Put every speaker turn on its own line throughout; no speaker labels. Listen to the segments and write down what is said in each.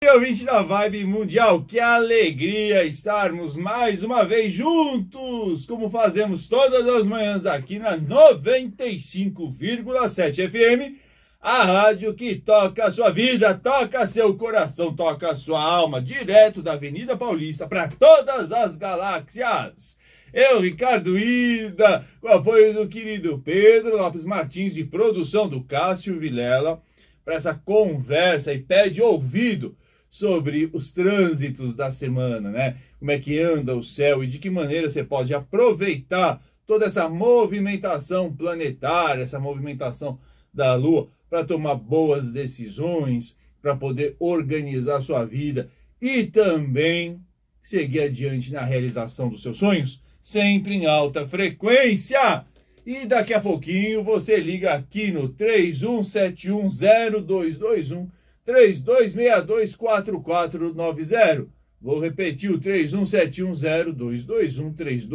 dia, ouvinte da Vibe Mundial, que alegria estarmos mais uma vez juntos, como fazemos todas as manhãs aqui na 95,7 FM, a rádio que toca a sua vida, toca seu coração, toca a sua alma, direto da Avenida Paulista para todas as galáxias. Eu, Ricardo Ida, com o apoio do querido Pedro Lopes Martins e produção do Cássio Vilela, para essa conversa e pede ouvido sobre os trânsitos da semana, né? Como é que anda o céu e de que maneira você pode aproveitar toda essa movimentação planetária, essa movimentação da Lua, para tomar boas decisões, para poder organizar sua vida e também seguir adiante na realização dos seus sonhos, sempre em alta frequência. E daqui a pouquinho você liga aqui no 31710221, 32624490. Vou repetir o 31710221,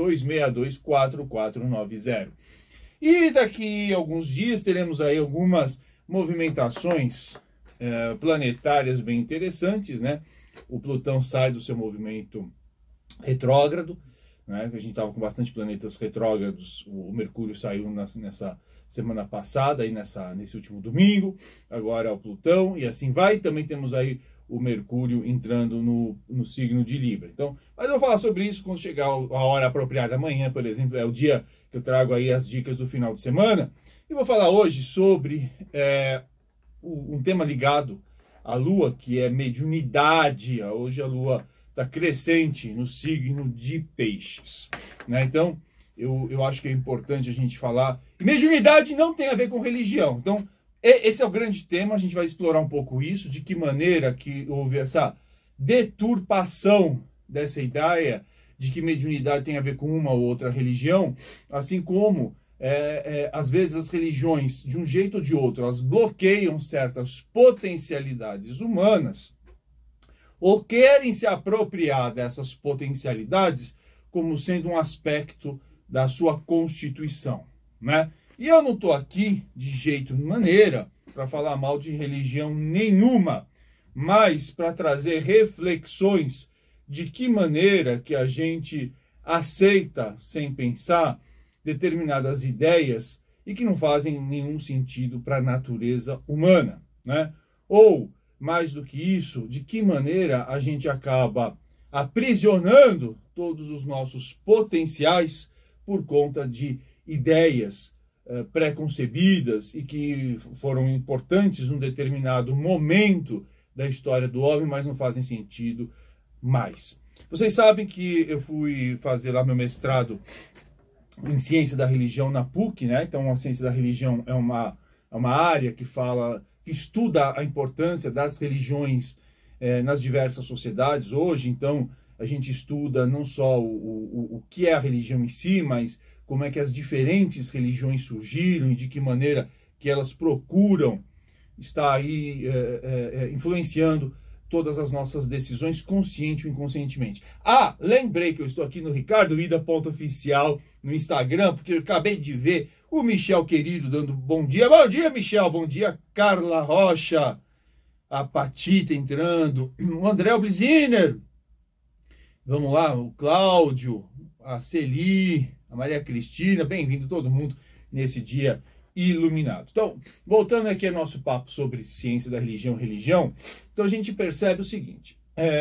32624490. E daqui a alguns dias teremos aí algumas movimentações planetárias bem interessantes, né? O Plutão sai do seu movimento retrógrado, né? A gente estava com bastante planetas retrógrados. O Mercúrio saiu nessa semana passada, aí nesse último domingo. Agora é o Plutão e assim vai. Também temos aí o Mercúrio entrando no signo de Libra. Então, mas eu vou falar sobre isso quando chegar a hora apropriada. Amanhã, por exemplo, é o dia que eu trago aí as dicas do final de semana. E vou falar hoje sobre um tema ligado à Lua, que é mediunidade. Hoje a Lua está crescente no signo de Peixes, né? Então, eu acho que é importante a gente falar. E mediunidade não tem a ver com religião. Então, esse é o grande tema. A gente vai explorar um pouco isso, de que maneira que houve essa deturpação dessa ideia de que mediunidade tem a ver com uma ou outra religião, assim como, às vezes, as religiões, de um jeito ou de outro, elas bloqueiam certas potencialidades humanas, ou querem se apropriar dessas potencialidades como sendo um aspecto da sua constituição, né? E eu não estou aqui de jeito nem maneira para falar mal de religião nenhuma, mas para trazer reflexões de que maneira que a gente aceita, sem pensar, determinadas ideias e que não fazem nenhum sentido para a natureza humana, né? Ou mais do que isso, de que maneira a gente acaba aprisionando todos os nossos potenciais por conta de ideias pré-concebidas e que foram importantes num determinado momento da história do homem, mas não fazem sentido mais. Vocês sabem que eu fui fazer lá meu mestrado em Ciência da Religião na PUC, né? Então a Ciência da Religião é uma área que estuda a importância das religiões nas diversas sociedades hoje. Então, a gente estuda não só o que é a religião em si, mas como é que as diferentes religiões surgiram e de que maneira que elas procuram estar aí influenciando todas as nossas decisões, consciente ou inconscientemente. Ah, lembrei que eu estou aqui no ricardoida.oficial no Instagram, porque eu acabei de ver o Michel querido dando bom dia. Bom dia, Michel. Bom dia, Carla Rocha. A Patita entrando. O André Obliziner. Vamos lá, o Cláudio, a Celi, a Maria Cristina. Bem-vindo todo mundo nesse dia iluminado. Então, voltando aqui ao nosso papo sobre ciência da religião, então a gente percebe o seguinte.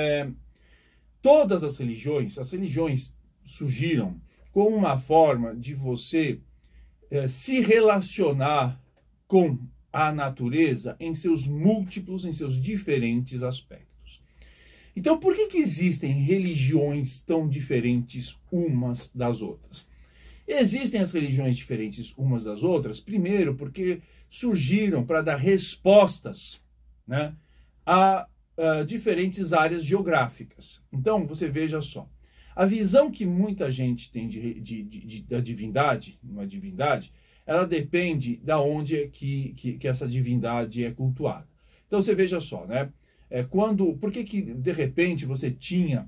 Todas as religiões surgiram como uma forma de você se relacionar com a natureza em seus múltiplos, em seus diferentes aspectos. Então, por que existem religiões tão diferentes umas das outras? Existem as religiões diferentes umas das outras, primeiro, porque surgiram para dar respostas, né, a diferentes áreas geográficas. Então, você veja só. A visão que muita gente tem da divindade, uma divindade, ela depende da onde é que essa divindade é cultuada. Então você veja só, né? Por que de repente você tinha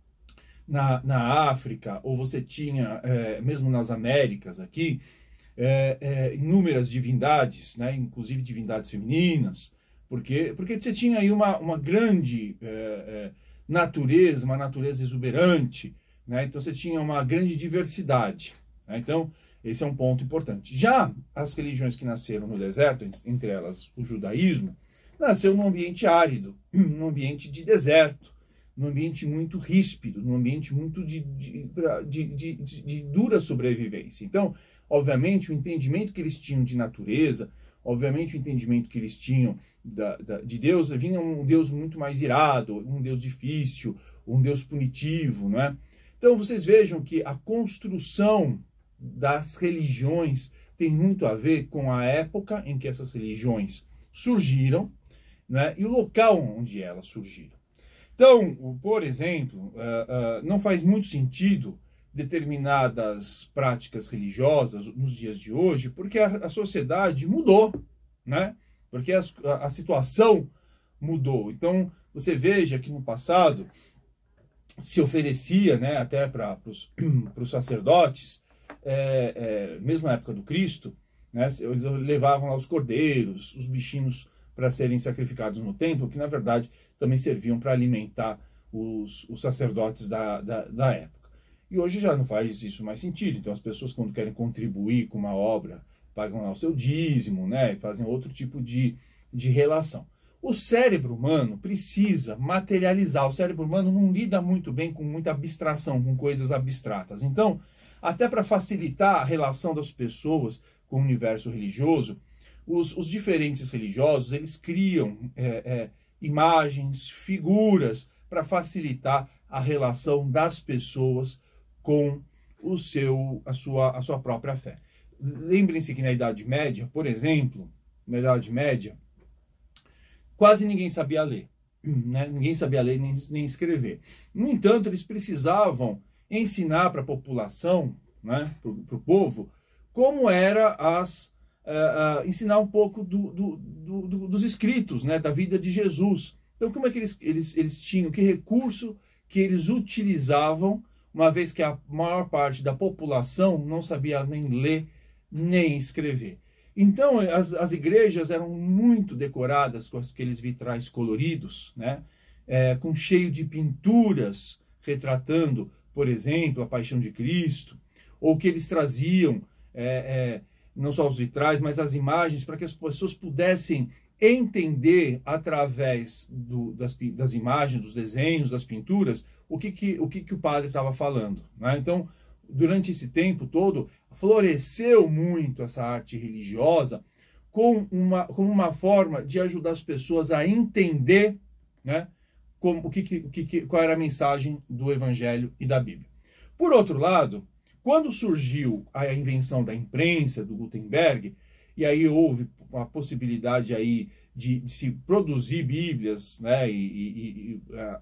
na África, ou você tinha mesmo nas Américas aqui, inúmeras divindades, né? Inclusive divindades femininas, Porque você tinha aí uma grande natureza, uma natureza exuberante, né? Então você tinha uma grande diversidade, né? Então esse é um ponto importante. Já as religiões que nasceram no deserto, entre elas o judaísmo, nasceu num ambiente árido, num ambiente de deserto, num ambiente muito ríspido, num ambiente muito de dura sobrevivência. Então, obviamente, o entendimento que eles tinham de natureza, obviamente o entendimento que eles tinham de Deus, vinha um Deus muito mais irado, um Deus difícil, um Deus punitivo, não é? Então, vocês vejam que a construção das religiões tem muito a ver com a época em que essas religiões surgiram, né, e o local onde elas surgiram. Então, por exemplo, não faz muito sentido determinadas práticas religiosas nos dias de hoje, porque a sociedade mudou, né? Porque a situação mudou. Então, você veja que no passado se oferecia, né, até para os sacerdotes, mesmo na época do Cristo, né, eles levavam lá os cordeiros, os bichinhos para serem sacrificados no templo, que na verdade também serviam para alimentar os sacerdotes da época. E hoje já não faz isso mais sentido. Então as pessoas, quando querem contribuir com uma obra, pagam lá o seu dízimo, né, e fazem outro tipo de relação. O cérebro humano precisa materializar. O cérebro humano não lida muito bem com muita abstração, com coisas abstratas. Então, até para facilitar a relação das pessoas com o universo religioso, os diferentes religiosos, eles criam imagens, figuras, para facilitar a relação das pessoas com a sua própria fé. Lembrem-se que na Idade Média, por exemplo, na Idade Média, quase ninguém sabia ler, né? Ninguém sabia ler nem escrever. No entanto, eles precisavam ensinar para a população, né, para o povo, como era ensinar um pouco dos escritos, né, da vida de Jesus. Então, como é que eles tinham, que recurso que eles utilizavam, uma vez que a maior parte da população não sabia nem ler, nem escrever. Então, as igrejas eram muito decoradas com aqueles vitrais coloridos, né, com cheio de pinturas retratando, por exemplo, a paixão de Cristo, ou que eles traziam não só os vitrais, mas as imagens, para que as pessoas pudessem entender através das imagens, dos desenhos, das pinturas, o que o padre estava falando, né? Então, durante esse tempo todo, floresceu muito essa arte religiosa como uma forma de ajudar as pessoas a entender, né, qual era a mensagem do Evangelho e da Bíblia. Por outro lado, quando surgiu a invenção da imprensa, do Gutenberg, e aí houve a possibilidade aí de se produzir Bíblias, né, em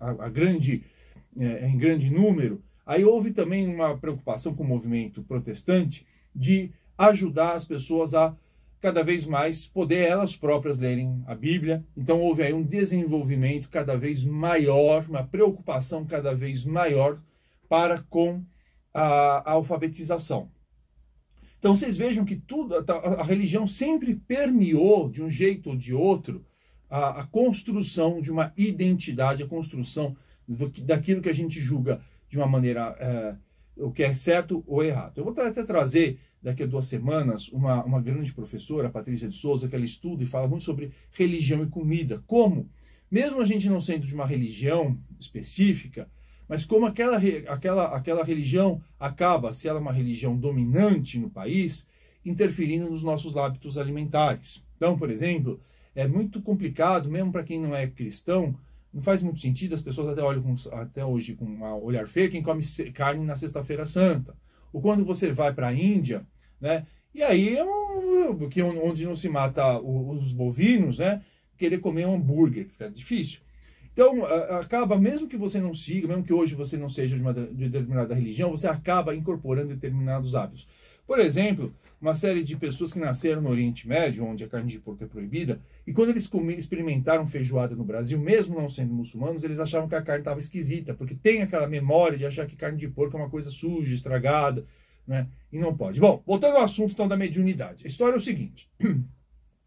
grande número, aí houve também uma preocupação com o movimento protestante de ajudar as pessoas a cada vez mais poder elas próprias lerem a Bíblia. Então houve aí um desenvolvimento cada vez maior, uma preocupação cada vez maior para com a alfabetização. Então vocês vejam que a religião sempre permeou, de um jeito ou de outro, a construção de uma identidade, a construção daquilo que a gente julga de uma maneira o que é certo ou errado. Eu vou até trazer daqui a 2 semanas uma grande professora, a Patrícia de Souza, que ela estuda e fala muito sobre religião e comida. Como, mesmo a gente não sendo de uma religião específica, mas como aquela religião acaba, se ela é uma religião dominante no país, interferindo nos nossos hábitos alimentares. Então, por exemplo, é muito complicado, mesmo para quem não é cristão, não faz muito sentido, as pessoas até olham até hoje com um olhar feio quem come carne na Sexta-feira Santa. Ou quando você vai para a Índia, né, e aí onde não se mata os bovinos, né, querer comer um hambúrguer, fica difícil. Então, acaba, mesmo que você não siga, mesmo que hoje você não seja de determinada religião, você acaba incorporando determinados hábitos. Por exemplo, uma série de pessoas que nasceram no Oriente Médio, onde a carne de porco é proibida, e quando eles experimentaram feijoada no Brasil, mesmo não sendo muçulmanos, eles achavam que a carne estava esquisita, porque tem aquela memória de achar que carne de porco é uma coisa suja, estragada, né? E não pode. Bom, voltando ao assunto então da mediunidade. A história é o seguinte.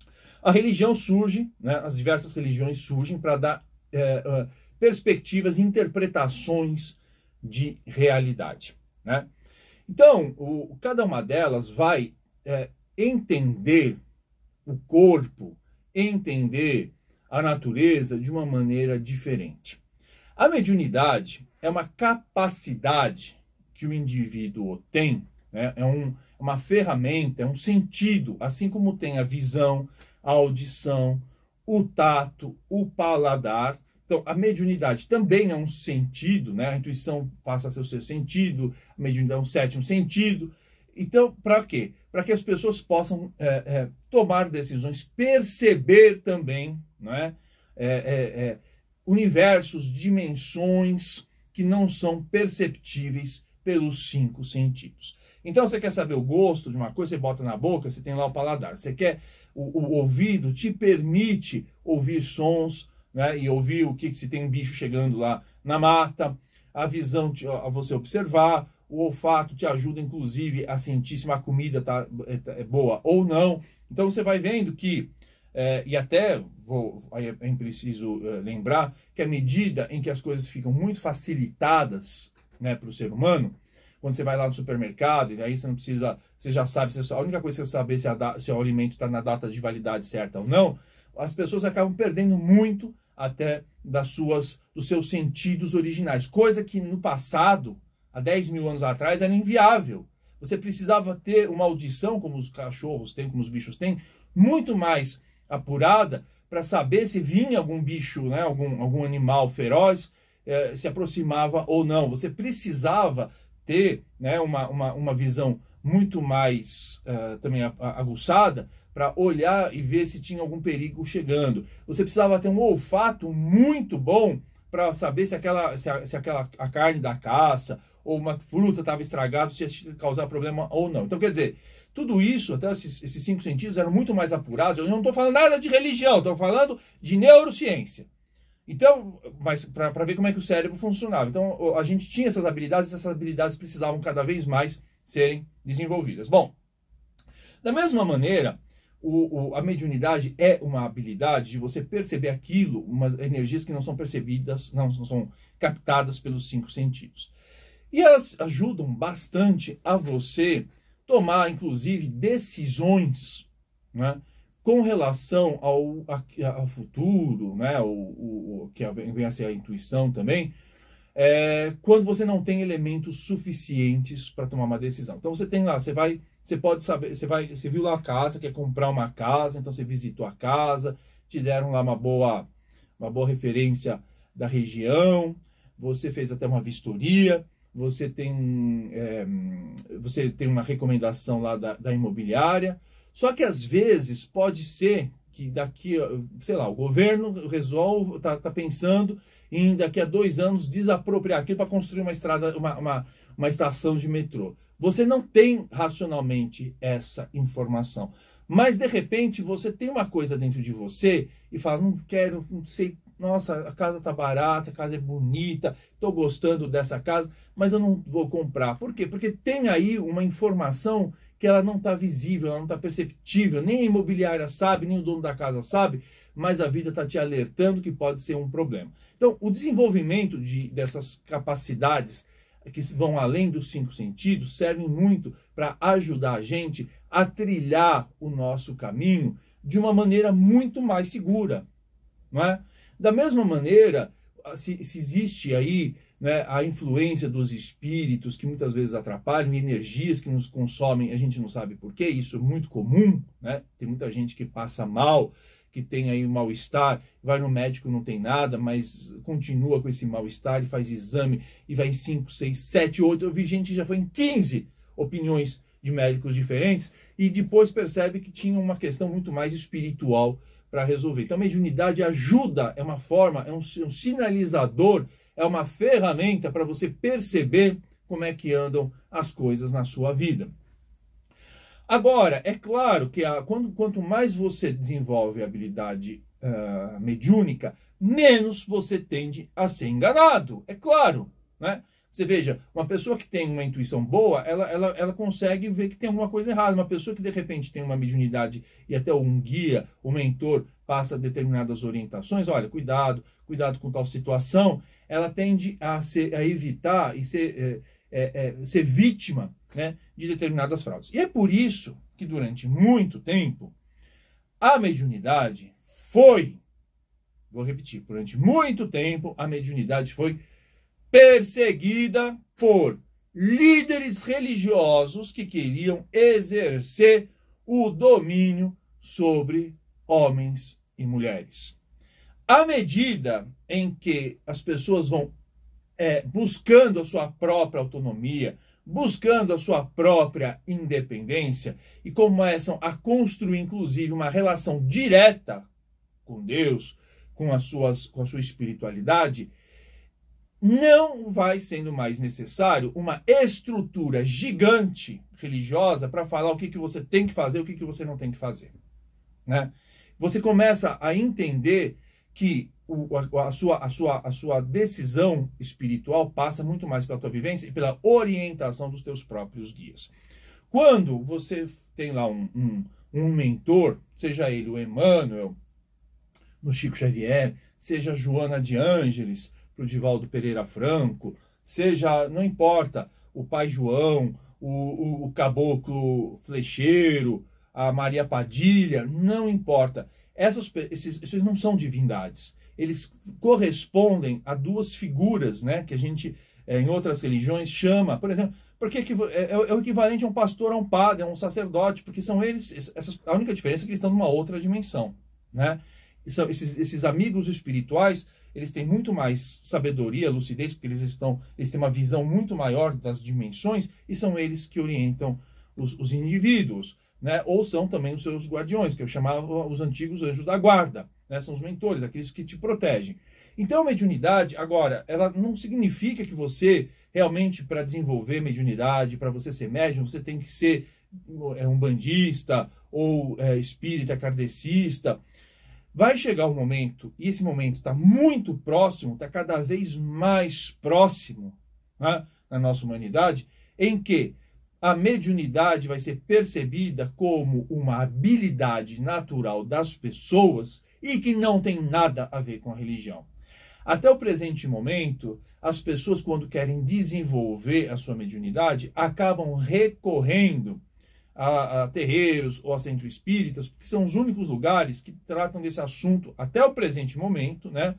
A religião surge, né, as diversas religiões surgem para dar perspectivas e interpretações de realidade, né? Então, cada uma delas vai entender o corpo, entender a natureza de uma maneira diferente. A mediunidade é uma capacidade que o indivíduo tem, né? Uma ferramenta, é um sentido, assim como tem a visão, a audição, o tato, o paladar. Então, a mediunidade também é um sentido, né? A intuição passa a ser o seu sentido, a mediunidade é um sétimo sentido. Então, para quê? Para que as pessoas possam tomar decisões, perceber também, né? Universos, dimensões que não são perceptíveis pelos 5 sentidos. Então, você quer saber o gosto de uma coisa, você bota na boca, você tem lá o paladar. Você quer, o ouvido te permite ouvir sons, né, e ouvir o que se tem um bicho chegando lá na mata. A visão, a você observar. O olfato te ajuda, inclusive, a sentir se uma comida é boa ou não. Então, você vai vendo que, e até é preciso lembrar que à medida em que as coisas ficam muito facilitadas, né, para o ser humano, quando você vai lá no supermercado, e aí você não precisa, você já sabe, a única coisa que você saber se o alimento está na data de validade certa ou não, as pessoas acabam perdendo muito até dos seus sentidos originais, coisa que no passado, há 10 mil anos atrás, era inviável. Você precisava ter uma audição, como os cachorros têm, como os bichos têm, muito mais apurada para saber se vinha algum bicho, né, algum animal feroz, se aproximava ou não. Você precisava ter, né, uma visão muito mais também aguçada para olhar e ver se tinha algum perigo chegando. Você precisava ter um olfato muito bom para saber se a carne da caça ou uma fruta estava estragada, se ia causar problema ou não. Então, quer dizer, tudo isso, até esses 5 sentidos eram muito mais apurados. Eu não estou falando nada de religião, estou falando de neurociência. Então, mas para ver como é que o cérebro funcionava. Então, a gente tinha essas habilidades precisavam cada vez mais serem desenvolvidas. Bom, da mesma maneira, a mediunidade é uma habilidade de você perceber aquilo, umas energias que não são percebidas, não são captadas pelos 5 sentidos. E elas ajudam bastante a você tomar, inclusive, decisões, né, com relação ao futuro, né, que vem a ser a intuição também, quando você não tem elementos suficientes para tomar uma decisão. Então você tem lá, você pode saber, você viu lá a casa, quer comprar uma casa, então você visitou a casa, te deram lá uma boa referência da região, você fez até uma vistoria, você tem uma recomendação lá da imobiliária. Só que às vezes pode ser que daqui, sei lá, o governo resolve, tá pensando em daqui a 2 anos desapropriar aquilo para construir uma estrada, uma estação de metrô. Você não tem racionalmente essa informação. Mas de repente você tem uma coisa dentro de você e fala, não quero, não sei, nossa, a casa tá barata, a casa é bonita, estou gostando dessa casa, mas eu não vou comprar. Por quê? Porque tem aí uma informação que ela não está visível, ela não está perceptível, nem a imobiliária sabe, nem o dono da casa sabe, mas a vida está te alertando que pode ser um problema. Então, o desenvolvimento dessas capacidades que vão além dos 5 sentidos servem muito para ajudar a gente a trilhar o nosso caminho de uma maneira muito mais segura, não é? Da mesma maneira, se existe aí, né, a influência dos espíritos que muitas vezes atrapalham, energias que nos consomem, a gente não sabe por quê, isso é muito comum, né? Tem muita gente que passa mal, que tem aí um mal-estar, vai no médico, não tem nada, mas continua com esse mal-estar e faz exame e vai em 5, 6, 7, 8. Eu vi gente que já foi em 15 opiniões de médicos diferentes e depois percebe que tinha uma questão muito mais espiritual para resolver. Então a mediunidade ajuda, é uma forma, é um sinalizador, é uma ferramenta para você perceber como é que andam as coisas na sua vida. Agora, é claro que quanto mais você desenvolve a habilidade mediúnica, menos você tende a ser enganado. É claro, né? Você veja, uma pessoa que tem uma intuição boa, ela consegue ver que tem alguma coisa errada. Uma pessoa que de repente tem uma mediunidade e até um guia, um mentor, passa determinadas orientações, olha, cuidado com tal situação, ela tende a evitar e ser vítima, né, de determinadas fraudes. E é por isso que durante muito tempo a mediunidade foi, vou repetir, durante muito tempo a mediunidade foi perseguida por líderes religiosos que queriam exercer o domínio sobre homens e mulheres. À medida em que as pessoas vão buscando a sua própria autonomia, buscando a sua própria independência e começam a construir, inclusive, uma relação direta com Deus, com a sua espiritualidade, não vai sendo mais necessário uma estrutura gigante religiosa para falar o que você tem que fazer, o que você não tem que fazer, né? Você começa a entender que a sua decisão espiritual passa muito mais pela tua vivência e pela orientação dos teus próprios guias. Quando você tem lá um mentor, seja ele o Emmanuel, no Chico Xavier, seja a Joana de Ângeles, para o Divaldo Pereira Franco, seja, não importa, o Pai João, o Caboclo Flecheiro, a Maria Padilha, não importa. Esses não são divindades. Eles correspondem a duas figuras, né, que a gente, em outras religiões, chama, por exemplo, porque é o equivalente a um pastor, a um padre, a um sacerdote, porque são eles, a única diferença é que eles estão numa outra dimensão, né? Esses amigos espirituais, eles têm muito mais sabedoria, lucidez, porque eles têm uma visão muito maior das dimensões e são eles que orientam os indivíduos, né? Ou são também os seus guardiões, que eu chamava os antigos anjos da guarda, né? São os mentores, aqueles que te protegem. Então, a mediunidade, agora, ela não significa que você realmente, para desenvolver mediunidade, para você ser médium, você tem que ser um bandista ou espírita kardecista. Vai chegar um momento, e esse momento está muito próximo, está cada vez mais próximo, né, na nossa humanidade, em que a mediunidade vai ser percebida como uma habilidade natural das pessoas e que não tem nada a ver com a religião. Até o presente momento, as pessoas, quando querem desenvolver a sua mediunidade, acabam recorrendo a terreiros ou a centros espíritas, porque são os únicos lugares que tratam desse assunto, até o presente momento, né,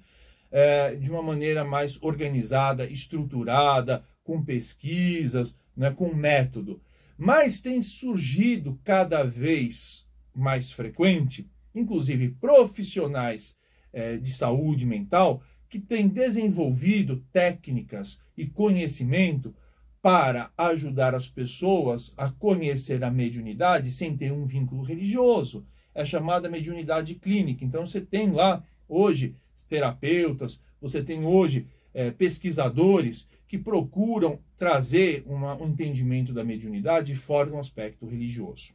de uma maneira mais organizada, estruturada, com pesquisas, né, com método. Mas tem surgido cada vez mais frequente, inclusive profissionais de saúde mental, que têm desenvolvido técnicas e conhecimento para ajudar as pessoas a conhecer a mediunidade sem ter um vínculo religioso. É chamada mediunidade clínica. Então você tem lá hoje terapeutas, você tem hoje pesquisadores que procuram trazer um entendimento da mediunidade fora de um aspecto religioso.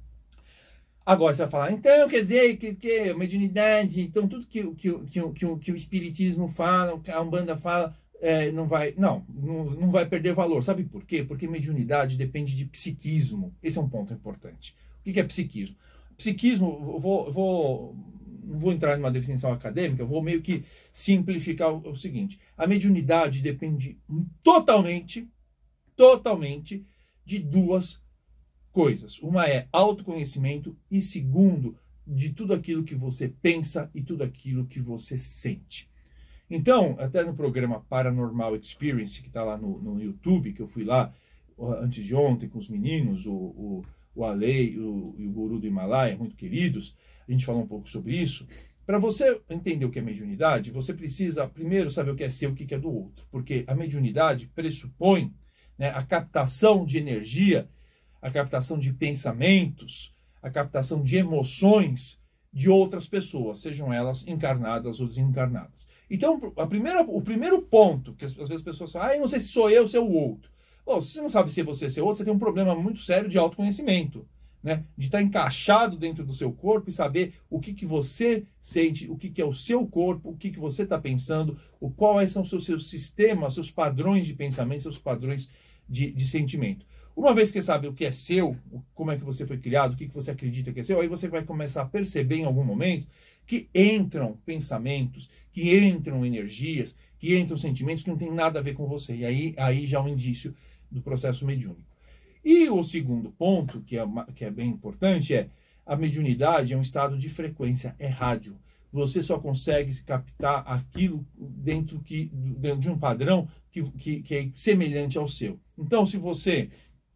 Agora você vai falar, então quer dizer que a mediunidade, então tudo que o espiritismo fala, que a Umbanda fala, não vai perder valor. Sabe por quê? Porque mediunidade depende de psiquismo. Esse é um ponto importante. O que é psiquismo? Psiquismo, não vou entrar numa definição acadêmica, vou meio que simplificar o seguinte. A mediunidade depende totalmente de duas coisas. Uma é autoconhecimento e segundo, de tudo aquilo que você pensa e tudo aquilo que você sente. Então, até no programa Paranormal Experience, que está lá no YouTube, que eu fui lá antes de ontem com os meninos, o Alei e o Guru do Himalaia, muito queridos, a gente falou um pouco sobre isso. Para você entender o que é mediunidade, você precisa primeiro saber o que é seu e o que é do outro. Porque a mediunidade pressupõe, né, a captação de energia, a captação de pensamentos, a captação de emoções de outras pessoas, sejam elas encarnadas ou desencarnadas. Então, o primeiro ponto, que às vezes as pessoas falam, eu não sei se sou eu ou se é o outro. Bom, se você não sabe se é você ou se é o outro, você tem um problema muito sério de autoconhecimento. né? De estar encaixado dentro do seu corpo e saber o que você sente, o que é o seu corpo, o que você está pensando, quais são os seus sistemas, seus padrões de pensamento, seus padrões de sentimento. Uma vez que você sabe o que é seu, como é que você foi criado, o que você acredita que é seu, aí você vai começar a perceber em algum momento que entram pensamentos, que entram energias, que entram sentimentos que não tem nada a ver com você. E aí já é um indício do processo mediúnico. E o segundo ponto, que é bem importante, é a mediunidade é um estado de frequência, é rádio. Você só consegue se captar aquilo dentro de um padrão que é semelhante ao seu. Então, se você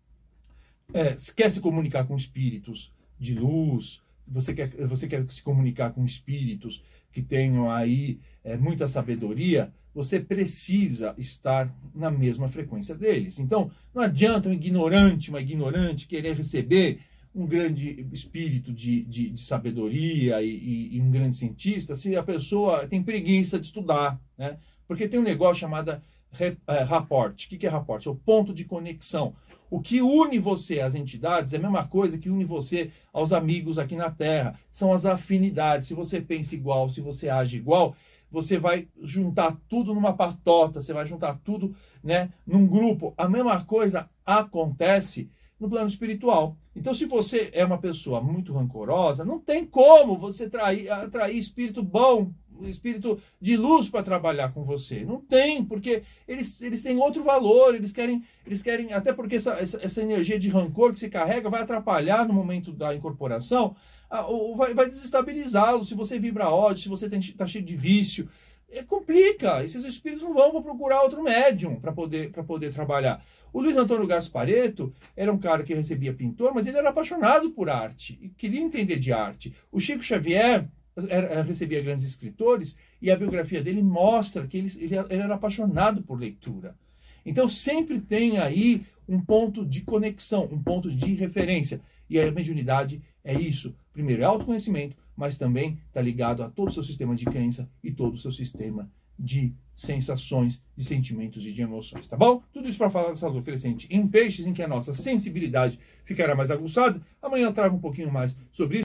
quer se comunicar com espíritos de luz, você quer se comunicar com espíritos que tenham aí muita sabedoria, você precisa estar na mesma frequência deles. Então, não adianta uma ignorante querer receber um grande espírito de sabedoria e um grande cientista se a pessoa tem preguiça de estudar, né? Porque tem um negócio chamado rapport. O que é rapport? É o ponto de conexão. O que une você às entidades é a mesma coisa que une você aos amigos aqui na Terra. São as afinidades. Se você pensa igual, se você age igual, você vai juntar tudo numa patota, você vai juntar tudo, né, num grupo. A mesma coisa acontece no plano espiritual. Então, se você é uma pessoa muito rancorosa, não tem como você atrair espírito bom, espírito de luz para trabalhar com você. Não tem, porque eles têm outro valor, eles querem, até porque essa energia de rancor que se carrega vai atrapalhar no momento da incorporação, vai desestabilizá-lo. Se você vibra ódio, se você está cheio de vício, complica. Esses espíritos não vão procurar outro médium para poder trabalhar. O Luiz Antônio Gasparetto era um cara que recebia pintor, mas ele era apaixonado por arte e queria entender de arte. O Chico Xavier recebia grandes escritores e a biografia dele mostra que ele era apaixonado por leitura. Então sempre tem aí um ponto de conexão, um ponto de referência. E a mediunidade é isso. Primeiro é autoconhecimento, mas também está ligado a todo o seu sistema de crença e todo o seu sistema de sensações, de sentimentos e de emoções, tá bom? Tudo isso para falar dessa lua crescente em peixes, em que a nossa sensibilidade ficará mais aguçada. Amanhã eu trago um pouquinho mais sobre isso.